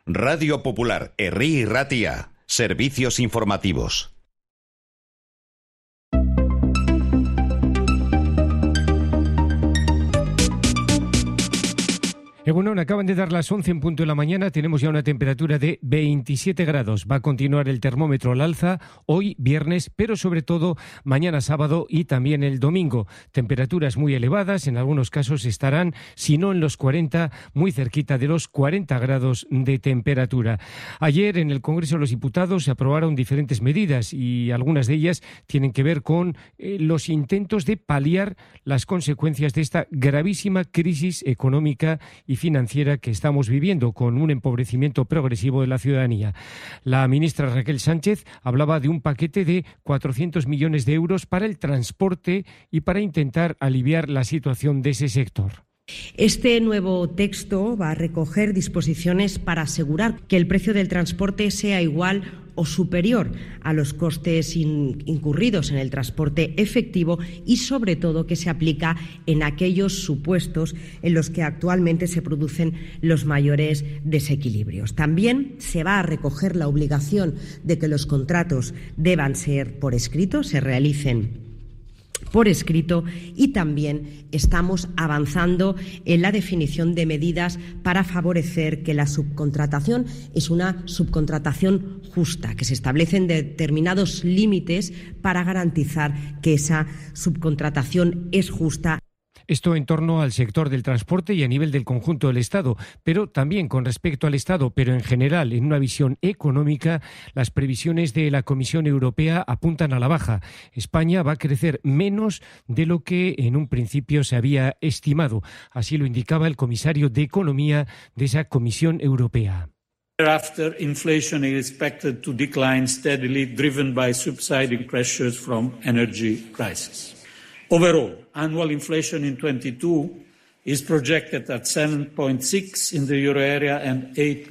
Radio Popular, Herri y Ratia. Servicios informativos. Egunon, acaban de dar las 11 en punto de la mañana, tenemos ya una temperatura de 27 grados. Va a continuar el termómetro al alza hoy viernes, pero sobre todo mañana sábado y también el domingo. Temperaturas muy elevadas, en algunos casos estarán, si no en los 40, muy cerquita de los 40 grados de temperatura. Ayer en el Congreso de los Diputados se aprobaron diferentes medidas y algunas de ellas tienen que ver con los intentos de paliar las consecuencias de esta gravísima crisis económica y financiera que estamos viviendo, con un empobrecimiento progresivo de la ciudadanía. La ministra Raquel Sánchez hablaba de un paquete de 400 millones de euros para el transporte y para intentar aliviar la situación de ese sector. Este nuevo texto va a recoger disposiciones para asegurar que el precio del transporte sea igual o superior a los costes incurridos en el transporte efectivo y, sobre todo, que se aplica en aquellos supuestos en los que actualmente se producen los mayores desequilibrios. También se va a recoger la obligación de que los contratos deban ser por escrito, se realicen por escrito, y también estamos avanzando en la definición de medidas para favorecer que la subcontratación es una subcontratación justa, que se establecen determinados límites para garantizar que esa subcontratación es justa. Esto en torno al sector del transporte y a nivel del conjunto del Estado, pero también con respecto al Estado, pero en general, en una visión económica, las previsiones de la Comisión Europea apuntan a la baja. España va a crecer menos de lo que en un principio se había estimado. Así lo indicaba el comisario de Economía de esa Comisión Europea. Thereafter, inflation is expected to decline steadily, driven by subsiding pressures from energy prices. Overall, annual inflation in 2022 is projected at 7.6 in the euro area and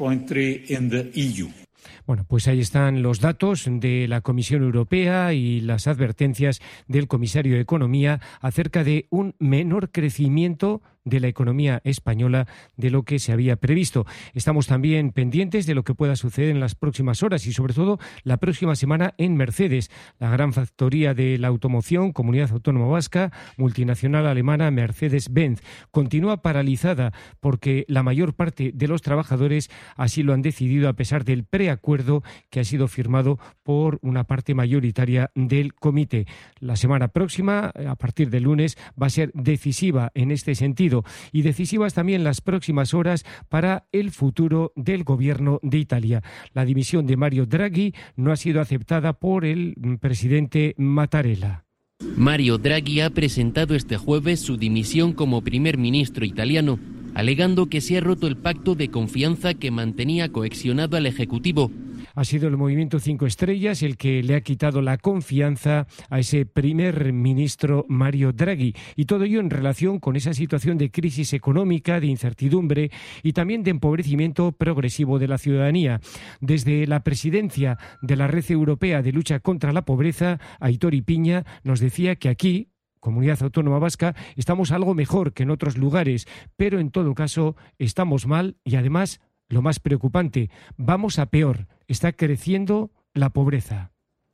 8.3 in the EU. Bueno, pues ahí están los datos de la Comisión Europea y las advertencias del comisario de Economía acerca de un menor crecimiento de la economía española de lo que se había previsto. Estamos también pendientes de lo que pueda suceder en las próximas horas y sobre todo la próxima semana en Mercedes, la gran factoría de la automoción, Comunidad Autónoma Vasca, multinacional alemana Mercedes-Benz. Continúa paralizada porque la mayor parte de los trabajadores así lo han decidido a pesar del preacuerdo que ha sido firmado por una parte mayoritaria del comité. La semana próxima, a partir del lunes, va a ser decisiva en este sentido. Y decisivas también las próximas horas para el futuro del gobierno de Italia. La dimisión de Mario Draghi no ha sido aceptada por el presidente Mattarella. Mario Draghi ha presentado este jueves su dimisión como primer ministro italiano, alegando que se ha roto el pacto de confianza que mantenía cohesionado al Ejecutivo. Ha sido el Movimiento 5 Estrellas el que le ha quitado la confianza a ese primer ministro Mario Draghi. Y todo ello en relación con esa situación de crisis económica, de incertidumbre y también de empobrecimiento progresivo de la ciudadanía. Desde la presidencia de la Red Europea de Lucha contra la Pobreza, Aitor Ipiña nos decía que aquí, Comunidad Autónoma Vasca, estamos algo mejor que en otros lugares, pero en todo caso estamos mal y además, lo más preocupante, vamos a peor. Está creciendo la pobreza.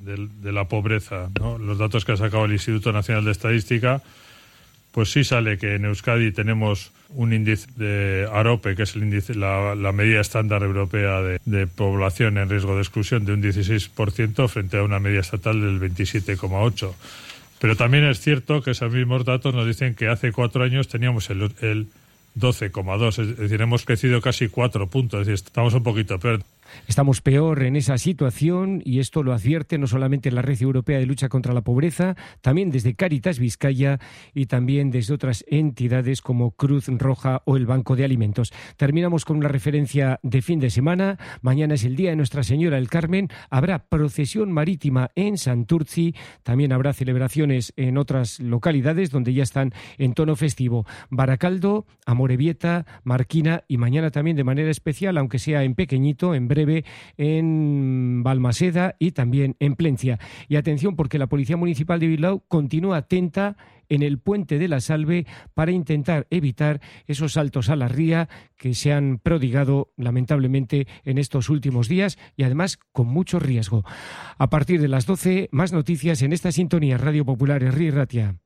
De la pobreza, ¿no? Los datos que ha sacado el Instituto Nacional de Estadística, pues sí sale que en Euskadi tenemos un índice de AROPE, que es el índice, la medida estándar europea de población en riesgo de exclusión, de un 16% frente a una media estatal del 27,8%. Pero también es cierto que esos mismos datos nos dicen que hace 4 años teníamos el 12,2%, es decir, hemos crecido casi 4 puntos, es decir, estamos un poquito peor. Estamos peor en esa situación y esto lo advierte no solamente la Red Europea de Lucha contra la Pobreza, también desde Cáritas Vizcaya y también desde otras entidades como Cruz Roja o el Banco de Alimentos. Terminamos con una referencia de fin de semana. Mañana es el Día de Nuestra Señora del Carmen. Habrá procesión marítima en Santurtzi. También habrá celebraciones en otras localidades donde ya están en tono festivo. Baracaldo, Amorebieta, Marquina y mañana también de manera especial, aunque sea en pequeñito, en breve, prevé en Balmaseda y también en Plencia. Y atención, porque la Policía Municipal de Bilbao continúa atenta en el puente de la Salve para intentar evitar esos saltos a la ría que se han prodigado lamentablemente en estos últimos días y además con mucho riesgo. A partir de las 12, más noticias en esta sintonía. Radio Popular, Herri y Ratia.